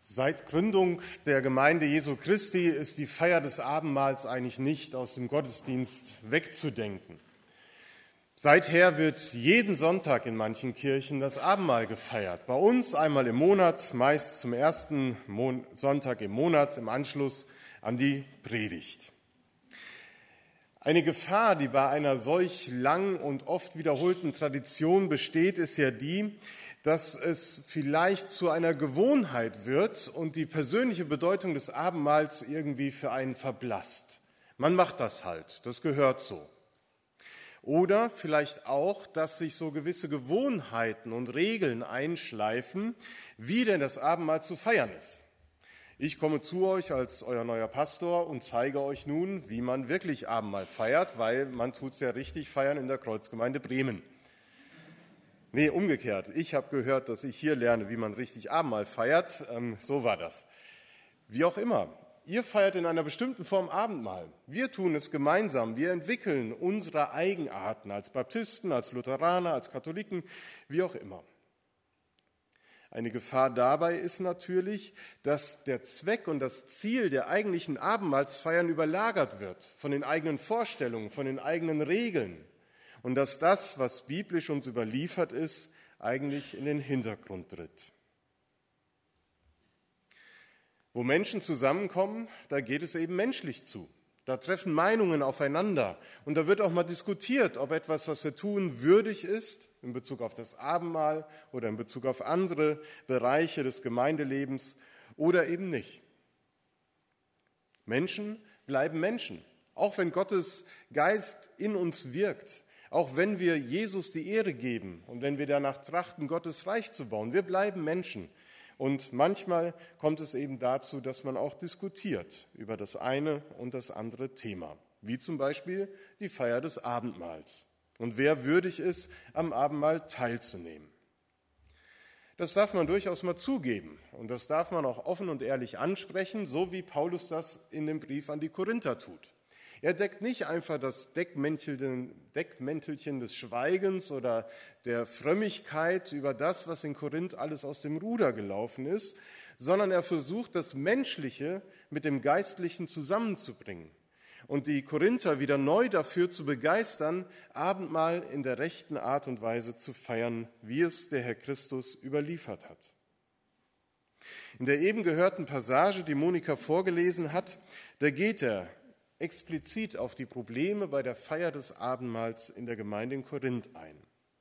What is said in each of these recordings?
Seit Gründung der Gemeinde Jesu Christi ist die Feier des Abendmahls eigentlich nicht aus dem Gottesdienst wegzudenken. Seither wird jeden Sonntag in manchen Kirchen das Abendmahl gefeiert. Bei uns einmal im Monat, meist zum ersten Sonntag im Monat im Anschluss an die Predigt. Eine Gefahr, die bei einer solch lang und oft wiederholten Tradition besteht, ist ja die, dass es vielleicht zu einer Gewohnheit wird und die persönliche Bedeutung des Abendmahls irgendwie für einen verblasst. Man macht das halt, das gehört so. Oder vielleicht auch, dass sich so gewisse Gewohnheiten und Regeln einschleifen, wie denn das Abendmahl zu feiern ist. Ich komme zu euch als euer neuer Pastor und zeige euch nun, wie man wirklich Abendmahl feiert, weil man tut es ja richtig feiern in der Kreuzgemeinde Bremen. Nee, umgekehrt. Ich habe gehört, dass ich hier lerne, wie man richtig Abendmahl feiert. So war das. Wie auch immer. Ihr feiert in einer bestimmten Form Abendmahl. Wir tun es gemeinsam. Wir entwickeln unsere Eigenarten als Baptisten, als Lutheraner, als Katholiken, wie auch immer. Eine Gefahr dabei ist natürlich, dass der Zweck und das Ziel der eigentlichen Abendmahlsfeiern überlagert wird von den eigenen Vorstellungen, von den eigenen Regeln. Und dass das, was biblisch uns überliefert ist, eigentlich in den Hintergrund tritt. Wo Menschen zusammenkommen, da geht es eben menschlich zu. Da treffen Meinungen aufeinander und da wird auch mal diskutiert, ob etwas, was wir tun, würdig ist in Bezug auf das Abendmahl oder in Bezug auf andere Bereiche des Gemeindelebens oder eben nicht. Menschen bleiben Menschen, auch wenn Gottes Geist in uns wirkt. Auch wenn wir Jesus die Ehre geben und wenn wir danach trachten, Gottes Reich zu bauen, wir bleiben Menschen. Und manchmal kommt es eben dazu, dass man auch diskutiert über das eine und das andere Thema, wie zum Beispiel die Feier des Abendmahls und wer würdig ist, am Abendmahl teilzunehmen. Das darf man durchaus mal zugeben und das darf man auch offen und ehrlich ansprechen, so wie Paulus das in dem Brief an die Korinther tut. Er deckt nicht einfach das Deckmäntelchen des Schweigens oder der Frömmigkeit über das, was in Korinth alles aus dem Ruder gelaufen ist, sondern er versucht, das Menschliche mit dem Geistlichen zusammenzubringen und die Korinther wieder neu dafür zu begeistern, Abendmahl in der rechten Art und Weise zu feiern, wie es der Herr Christus überliefert hat. In der eben gehörten Passage, die Monika vorgelesen hat, da geht er explizit auf die Probleme bei der Feier des Abendmahls in der Gemeinde in Korinth ein.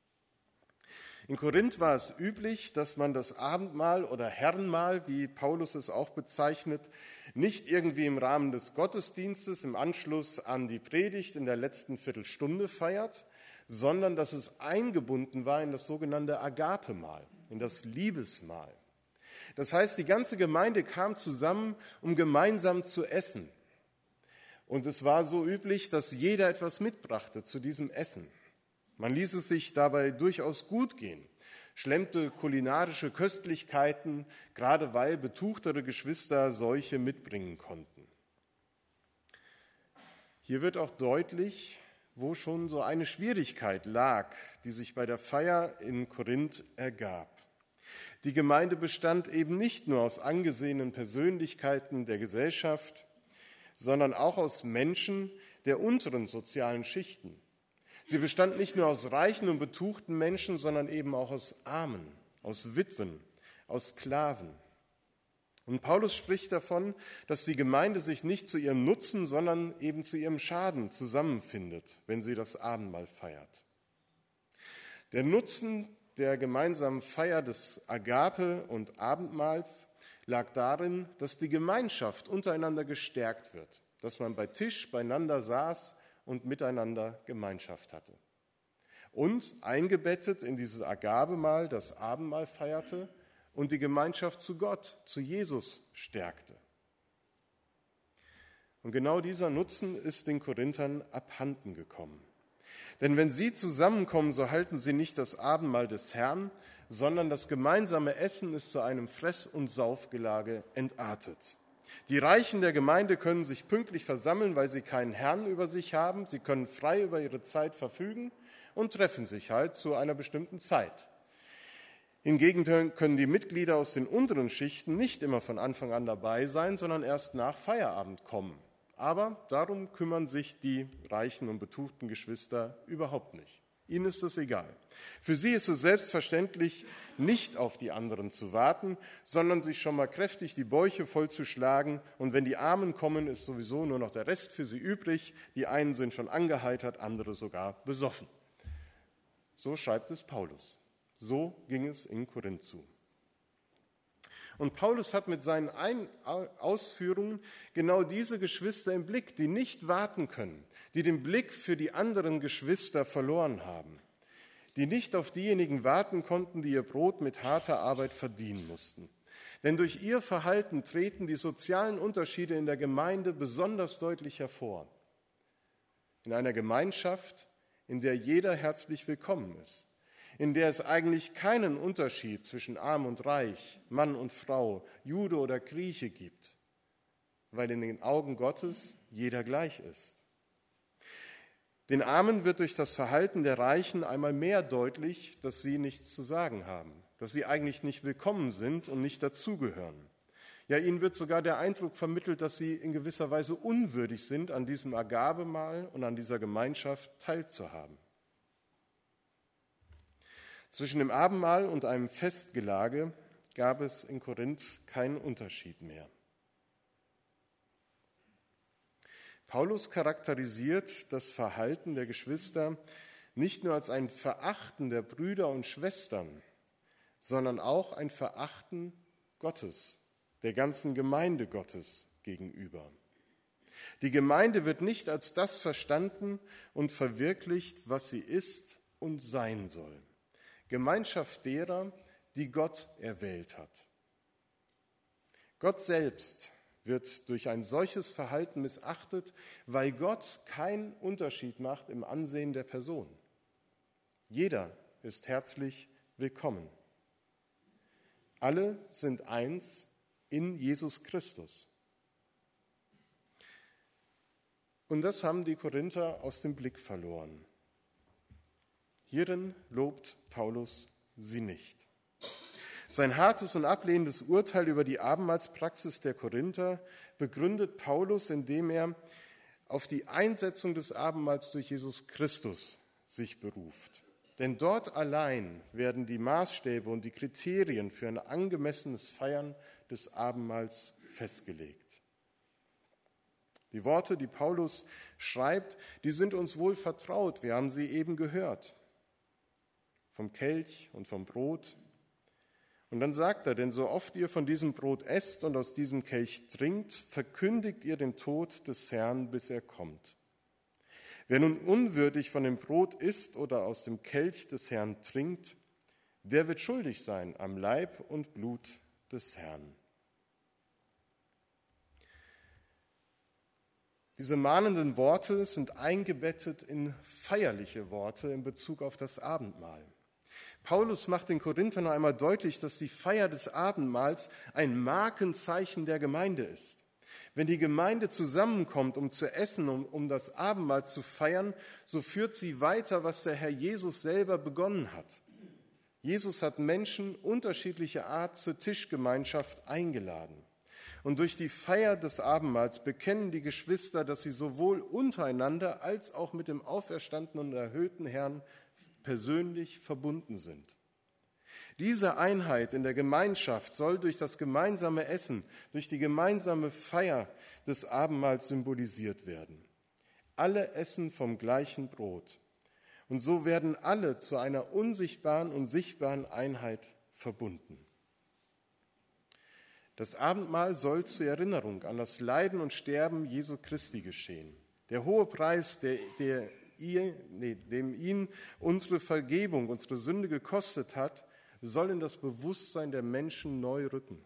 In Korinth war es üblich, dass man das Abendmahl oder Herrenmahl, wie Paulus es auch bezeichnet, nicht irgendwie im Rahmen des Gottesdienstes im Anschluss an die Predigt in der letzten Viertelstunde feiert, sondern dass es eingebunden war in das sogenannte Agapemahl, in das Liebesmahl. Das heißt, die ganze Gemeinde kam zusammen, um gemeinsam zu essen. Und es war so üblich, dass jeder etwas mitbrachte zu diesem Essen. Man ließ es sich dabei durchaus gut gehen, schlemmte kulinarische Köstlichkeiten, gerade weil betuchtere Geschwister solche mitbringen konnten. Hier wird auch deutlich, wo schon so eine Schwierigkeit lag, die sich bei der Feier in Korinth ergab. Die Gemeinde bestand eben nicht nur aus angesehenen Persönlichkeiten der Gesellschaft, sondern auch aus Menschen der unteren sozialen Schichten. Sie bestand nicht nur aus reichen und betuchten Menschen, sondern eben auch aus Armen, aus Witwen, aus Sklaven. Und Paulus spricht davon, dass die Gemeinde sich nicht zu ihrem Nutzen, sondern eben zu ihrem Schaden zusammenfindet, wenn sie das Abendmahl feiert. Der Nutzen der gemeinsamen Feier des Agape und Abendmahls lag darin, dass die Gemeinschaft untereinander gestärkt wird, dass man bei Tisch beieinander saß und miteinander Gemeinschaft hatte. Und eingebettet in dieses Agapemahl das Abendmahl feierte und die Gemeinschaft zu Gott, zu Jesus stärkte. Und genau dieser Nutzen ist den Korinthern abhanden gekommen. Denn wenn sie zusammenkommen, so halten sie nicht das Abendmahl des Herrn, sondern das gemeinsame Essen ist zu einem Fress- und Saufgelage entartet. Die Reichen der Gemeinde können sich pünktlich versammeln, weil sie keinen Herrn über sich haben. Sie können frei über ihre Zeit verfügen und treffen sich halt zu einer bestimmten Zeit. Hingegen können die Mitglieder aus den unteren Schichten nicht immer von Anfang an dabei sein, sondern erst nach Feierabend kommen. Aber darum kümmern sich die reichen und betuchten Geschwister überhaupt nicht. Ihnen ist es egal. Für sie ist es selbstverständlich, nicht auf die anderen zu warten, sondern sich schon mal kräftig die Bäuche vollzuschlagen. Und wenn die Armen kommen, ist sowieso nur noch der Rest für sie übrig. Die einen sind schon angeheitert, andere sogar besoffen. So schreibt es Paulus. So ging es in Korinth zu. Und Paulus hat mit seinen Ausführungen genau diese Geschwister im Blick, die nicht warten können, die den Blick für die anderen Geschwister verloren haben, die nicht auf diejenigen warten konnten, die ihr Brot mit harter Arbeit verdienen mussten. Denn durch ihr Verhalten treten die sozialen Unterschiede in der Gemeinde besonders deutlich hervor. In einer Gemeinschaft, in der jeder herzlich willkommen ist, in der es eigentlich keinen Unterschied zwischen Arm und Reich, Mann und Frau, Jude oder Grieche gibt, weil in den Augen Gottes jeder gleich ist. Den Armen wird durch das Verhalten der Reichen einmal mehr deutlich, dass sie nichts zu sagen haben, dass sie eigentlich nicht willkommen sind und nicht dazugehören. Ja, ihnen wird sogar der Eindruck vermittelt, dass sie in gewisser Weise unwürdig sind, an diesem Agabemahl und an dieser Gemeinschaft teilzuhaben. Zwischen dem Abendmahl und einem Festgelage gab es in Korinth keinen Unterschied mehr. Paulus charakterisiert das Verhalten der Geschwister nicht nur als ein Verachten der Brüder und Schwestern, sondern auch ein Verachten Gottes, der ganzen Gemeinde Gottes gegenüber. Die Gemeinde wird nicht als das verstanden und verwirklicht, was sie ist und sein soll. Gemeinschaft derer, die Gott erwählt hat. Gott selbst wird durch ein solches Verhalten missachtet, weil Gott keinen Unterschied macht im Ansehen der Person. Jeder ist herzlich willkommen. Alle sind eins in Jesus Christus. Und das haben die Korinther aus dem Blick verloren. Hierin lobt Paulus sie nicht. Sein hartes und ablehnendes Urteil über die Abendmahlspraxis der Korinther begründet Paulus, indem er auf die Einsetzung des Abendmahls durch Jesus Christus sich beruft. Denn dort allein werden die Maßstäbe und die Kriterien für ein angemessenes Feiern des Abendmahls festgelegt. Die Worte, die Paulus schreibt, die sind uns wohl vertraut. Wir haben sie eben gehört. Vom Kelch und vom Brot. Und dann sagt er, denn so oft ihr von diesem Brot esst und aus diesem Kelch trinkt, verkündigt ihr den Tod des Herrn, bis er kommt. Wer nun unwürdig von dem Brot isst oder aus dem Kelch des Herrn trinkt, der wird schuldig sein am Leib und Blut des Herrn. Diese mahnenden Worte sind eingebettet in feierliche Worte in Bezug auf das Abendmahl. Paulus macht den Korinthern noch einmal deutlich, dass die Feier des Abendmahls ein Markenzeichen der Gemeinde ist. Wenn die Gemeinde zusammenkommt, um zu essen, um das Abendmahl zu feiern, so führt sie weiter, was der Herr Jesus selber begonnen hat. Jesus hat Menschen unterschiedlicher Art zur Tischgemeinschaft eingeladen. Und durch die Feier des Abendmahls bekennen die Geschwister, dass sie sowohl untereinander als auch mit dem auferstandenen und erhöhten Herrn persönlich verbunden sind. Diese Einheit in der Gemeinschaft soll durch das gemeinsame Essen, durch die gemeinsame Feier des Abendmahls symbolisiert werden. Alle essen vom gleichen Brot. Und so werden alle zu einer unsichtbaren und sichtbaren Einheit verbunden. Das Abendmahl soll zur Erinnerung an das Leiden und Sterben Jesu Christi geschehen. Der hohe Preis, dem ihn unsere Vergebung, unsere Sünde gekostet hat, soll in das Bewusstsein der Menschen neu rücken.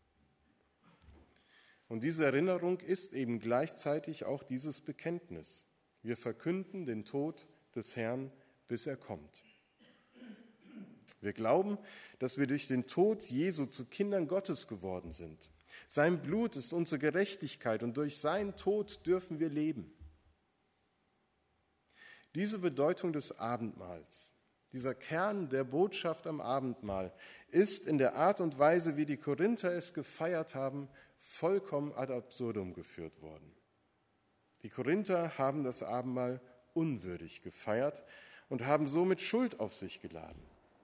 Und diese Erinnerung ist eben gleichzeitig auch dieses Bekenntnis. Wir verkünden den Tod des Herrn, bis er kommt. Wir glauben, dass wir durch den Tod Jesu zu Kindern Gottes geworden sind. Sein Blut ist unsere Gerechtigkeit und durch seinen Tod dürfen wir leben. Diese Bedeutung des Abendmahls, dieser Kern der Botschaft am Abendmahl, ist in der Art und Weise, wie die Korinther es gefeiert haben, vollkommen ad absurdum geführt worden. Die Korinther haben das Abendmahl unwürdig gefeiert und haben somit Schuld auf sich geladen.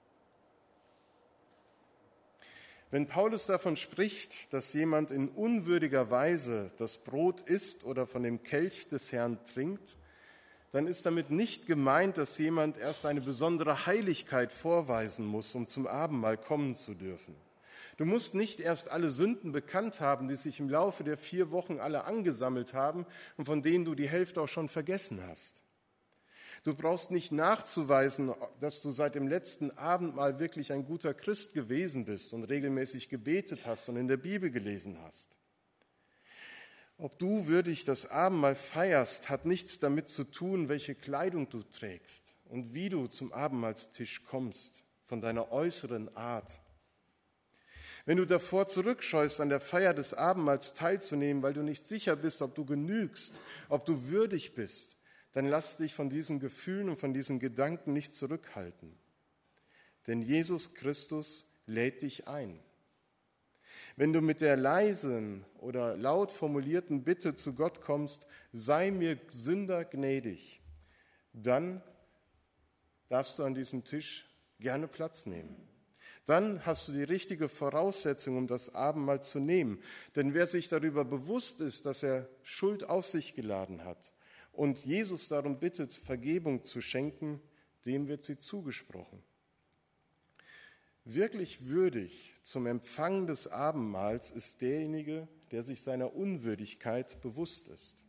Wenn Paulus davon spricht, dass jemand in unwürdiger Weise das Brot isst oder von dem Kelch des Herrn trinkt, dann ist damit nicht gemeint, dass jemand erst eine besondere Heiligkeit vorweisen muss, um zum Abendmahl kommen zu dürfen. Du musst nicht erst alle Sünden bekannt haben, die sich im Laufe der 4 Wochen alle angesammelt haben und von denen du die Hälfte auch schon vergessen hast. Du brauchst nicht nachzuweisen, dass du seit dem letzten Abendmahl wirklich ein guter Christ gewesen bist und regelmäßig gebetet hast und in der Bibel gelesen hast. Ob du würdig das Abendmahl feierst, hat nichts damit zu tun, welche Kleidung du trägst und wie du zum Abendmahlstisch kommst, von deiner äußeren Art. Wenn du davor zurückscheust, an der Feier des Abendmahls teilzunehmen, weil du nicht sicher bist, ob du genügst, ob du würdig bist, dann lass dich von diesen Gefühlen und von diesen Gedanken nicht zurückhalten. Denn Jesus Christus lädt dich ein. Wenn du mit der leisen oder laut formulierten Bitte zu Gott kommst, sei mir Sünder gnädig, dann darfst du an diesem Tisch gerne Platz nehmen. Dann hast du die richtige Voraussetzung, um das Abendmahl zu nehmen. Denn wer sich darüber bewusst ist, dass er Schuld auf sich geladen hat und Jesus darum bittet, Vergebung zu schenken, dem wird sie zugesprochen. Wirklich würdig zum Empfang des Abendmahls ist derjenige, der sich seiner Unwürdigkeit bewusst ist.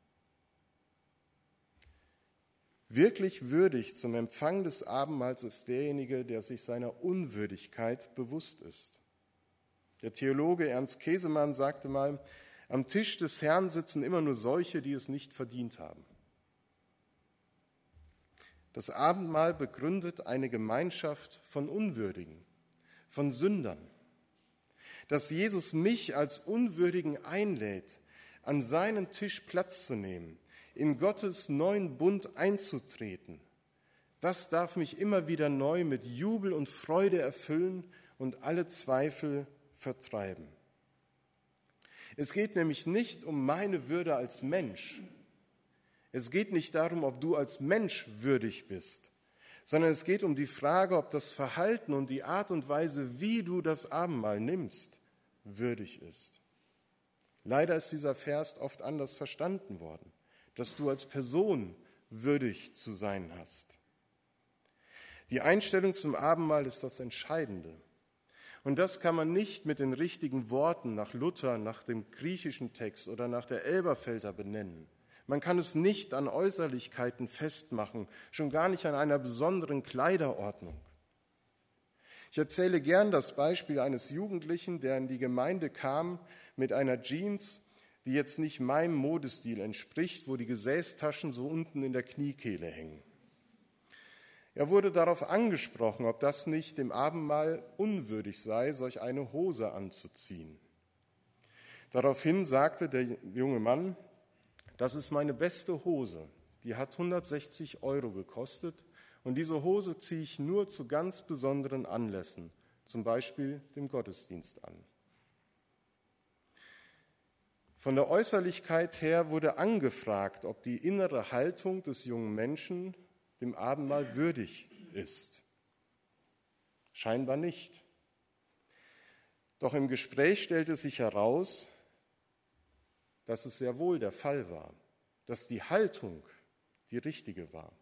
Wirklich würdig zum Empfang des Abendmahls ist derjenige, der sich seiner Unwürdigkeit bewusst ist. Der Theologe Ernst Käsemann sagte mal, am Tisch des Herrn sitzen immer nur solche, die es nicht verdient haben. Das Abendmahl begründet eine Gemeinschaft von Unwürdigen, von Sündern. Dass Jesus mich als Unwürdigen einlädt, an seinen Tisch Platz zu nehmen, in Gottes neuen Bund einzutreten, das darf mich immer wieder neu mit Jubel und Freude erfüllen und alle Zweifel vertreiben. Es geht nämlich nicht um meine Würde als Mensch. Es geht nicht darum, ob du als Mensch würdig bist, sondern es geht um die Frage, ob das Verhalten und die Art und Weise, wie du das Abendmahl nimmst, würdig ist. Leider ist dieser Vers oft anders verstanden worden, dass du als Person würdig zu sein hast. Die Einstellung zum Abendmahl ist das Entscheidende. Und das kann man nicht mit den richtigen Worten nach Luther, nach dem griechischen Text oder nach der Elberfelder benennen. Man kann es nicht an Äußerlichkeiten festmachen, schon gar nicht an einer besonderen Kleiderordnung. Ich erzähle gern das Beispiel eines Jugendlichen, der in die Gemeinde kam mit einer Jeans, die jetzt nicht meinem Modestil entspricht, wo die Gesäßtaschen so unten in der Kniekehle hängen. Er wurde darauf angesprochen, ob das nicht dem Abendmahl unwürdig sei, solch eine Hose anzuziehen. Daraufhin sagte der junge Mann, das ist meine beste Hose, die hat 160 € gekostet und diese Hose ziehe ich nur zu ganz besonderen Anlässen, zum Beispiel dem Gottesdienst an. Von der Äußerlichkeit her wurde angefragt, ob die innere Haltung des jungen Menschen dem Abendmahl würdig ist. Scheinbar nicht. Doch im Gespräch stellte sich heraus, dass es sehr wohl der Fall war, dass die Haltung die richtige war.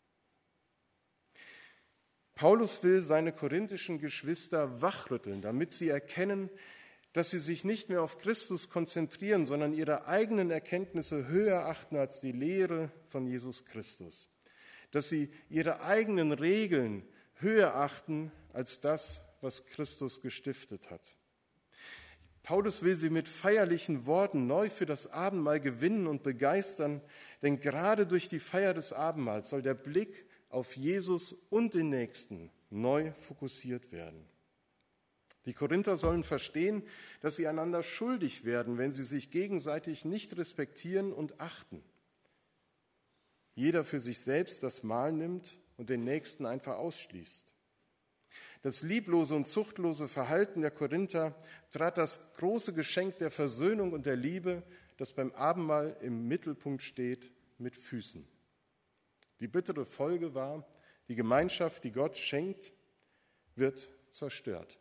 Paulus will seine korinthischen Geschwister wachrütteln, damit sie erkennen, dass sie sich nicht mehr auf Christus konzentrieren, sondern ihre eigenen Erkenntnisse höher achten als die Lehre von Jesus Christus. Dass sie ihre eigenen Regeln höher achten als das, was Christus gestiftet hat. Paulus will sie mit feierlichen Worten neu für das Abendmahl gewinnen und begeistern, denn gerade durch die Feier des Abendmahls soll der Blick auf Jesus und den Nächsten neu fokussiert werden. Die Korinther sollen verstehen, dass sie einander schuldig werden, wenn sie sich gegenseitig nicht respektieren und achten. Jeder für sich selbst das Mahl nimmt und den Nächsten einfach ausschließt. Das lieblose und zuchtlose Verhalten der Korinther trat das große Geschenk der Versöhnung und der Liebe, das beim Abendmahl im Mittelpunkt steht, mit Füßen. Die bittere Folge war, die Gemeinschaft, die Gott schenkt, wird zerstört.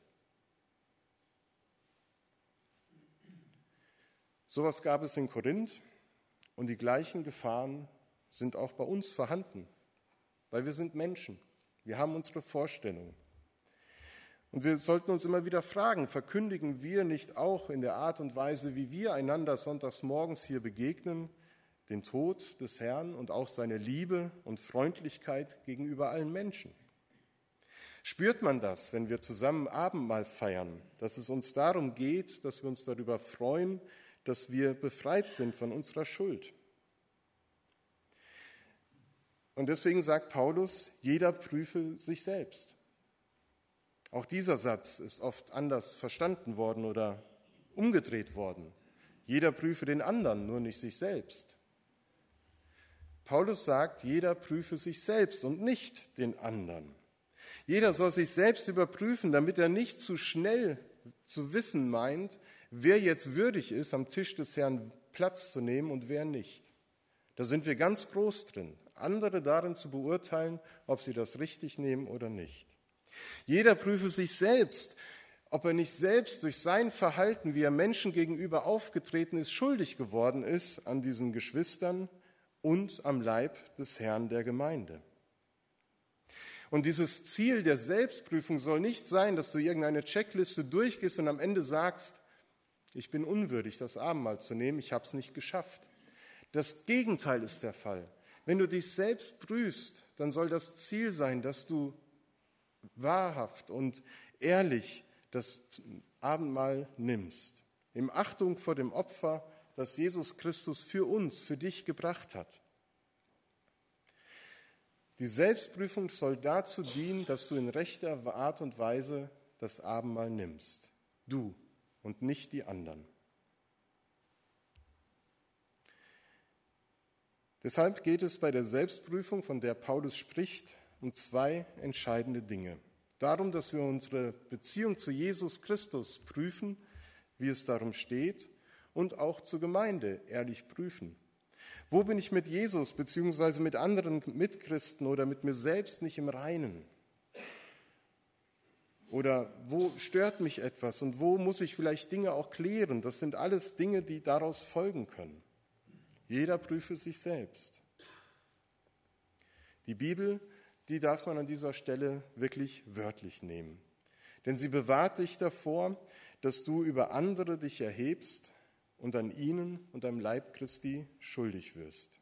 Sowas gab es in Korinth und die gleichen Gefahren sind auch bei uns vorhanden, weil wir sind Menschen, wir haben unsere Vorstellungen. Und wir sollten uns immer wieder fragen, verkündigen wir nicht auch in der Art und Weise, wie wir einander sonntags morgens hier begegnen, den Tod des Herrn und auch seine Liebe und Freundlichkeit gegenüber allen Menschen? Spürt man das, wenn wir zusammen Abendmahl feiern, dass es uns darum geht, dass wir uns darüber freuen, dass wir befreit sind von unserer Schuld? Und deswegen sagt Paulus, jeder prüfe sich selbst. Auch dieser Satz ist oft anders verstanden worden oder umgedreht worden. Jeder prüfe den anderen, nur nicht sich selbst. Paulus sagt, jeder prüfe sich selbst und nicht den anderen. Jeder soll sich selbst überprüfen, damit er nicht zu schnell zu wissen meint, wer jetzt würdig ist, am Tisch des Herrn Platz zu nehmen und wer nicht. Da sind wir ganz groß drin, andere darin zu beurteilen, ob sie das richtig nehmen oder nicht. Jeder prüfe sich selbst, ob er nicht selbst durch sein Verhalten, wie er Menschen gegenüber aufgetreten ist, schuldig geworden ist an diesen Geschwistern und am Leib des Herrn der Gemeinde. Und dieses Ziel der Selbstprüfung soll nicht sein, dass du irgendeine Checkliste durchgehst und am Ende sagst, ich bin unwürdig, das Abendmahl zu nehmen, ich habe es nicht geschafft. Das Gegenteil ist der Fall. Wenn du dich selbst prüfst, dann soll das Ziel sein, dass du wahrhaft und ehrlich das Abendmahl nimmst. In Achtung vor dem Opfer, das Jesus Christus für uns, für dich gebracht hat. Die Selbstprüfung soll dazu dienen, dass du in rechter Art und Weise das Abendmahl nimmst. Du und nicht die anderen. Deshalb geht es bei der Selbstprüfung, von der Paulus spricht, um zwei entscheidende Dinge. Darum, dass wir unsere Beziehung zu Jesus Christus prüfen, wie es darum steht, und auch zur Gemeinde ehrlich prüfen. Wo bin ich mit Jesus bzw. mit anderen Mitchristen oder mit mir selbst nicht im Reinen? Oder wo stört mich etwas und wo muss ich vielleicht Dinge auch klären? Das sind alles Dinge, die daraus folgen können. Jeder prüfe sich selbst. Die Bibel, die darf man an dieser Stelle wirklich wörtlich nehmen. Denn sie bewahrt dich davor, dass du über andere dich erhebst und an ihnen und am Leib Christi schuldig wirst.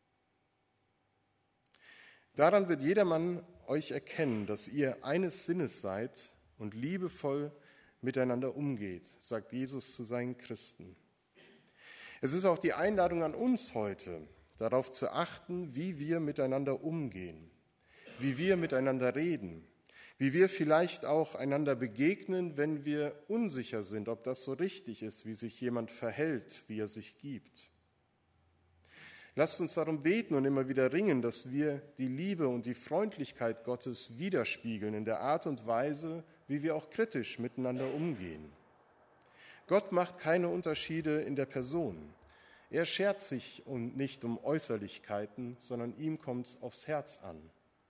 Daran wird jedermann euch erkennen, dass ihr eines Sinnes seid und liebevoll miteinander umgeht, sagt Jesus zu seinen Christen. Es ist auch die Einladung an uns heute, darauf zu achten, wie wir miteinander umgehen, wie wir miteinander reden, wie wir vielleicht auch einander begegnen, wenn wir unsicher sind, ob das so richtig ist, wie sich jemand verhält, wie er sich gibt. Lasst uns darum beten und immer wieder ringen, dass wir die Liebe und die Freundlichkeit Gottes widerspiegeln in der Art und Weise, wie wir auch kritisch miteinander umgehen. Gott macht keine Unterschiede in der Person. Er schert sich nicht um Äußerlichkeiten, sondern ihm kommt es aufs Herz an.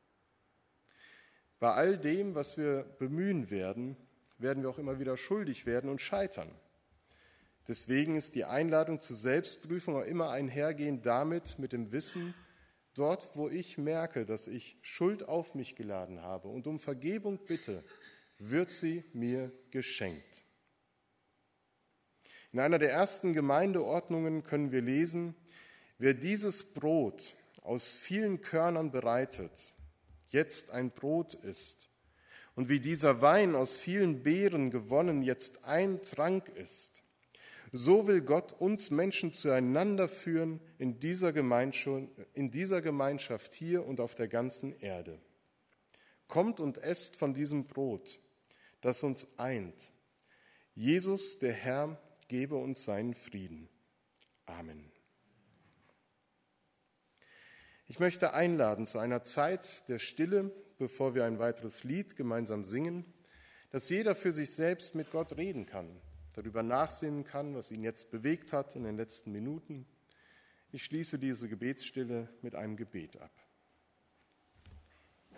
Bei all dem, was wir bemühen werden, werden wir auch immer wieder schuldig werden und scheitern. Deswegen ist die Einladung zur Selbstprüfung auch immer einhergehend damit, mit dem Wissen, dort, wo ich merke, dass ich Schuld auf mich geladen habe und um Vergebung bitte, wird sie mir geschenkt. In einer der ersten Gemeindeordnungen können wir lesen, wer dieses Brot aus vielen Körnern bereitet, jetzt ein Brot ist, und wie dieser Wein aus vielen Beeren gewonnen jetzt ein Trank ist, so will Gott uns Menschen zueinander führen in dieser Gemeinschaft hier und auf der ganzen Erde. Kommt und esst von diesem Brot, das uns eint. Jesus, der Herr, gebe uns seinen Frieden. Amen. Ich möchte einladen zu einer Zeit der Stille, bevor wir ein weiteres Lied gemeinsam singen, dass jeder für sich selbst mit Gott reden kann, darüber nachsinnen kann, was ihn jetzt bewegt hat in den letzten Minuten. Ich schließe diese Gebetsstille mit einem Gebet ab.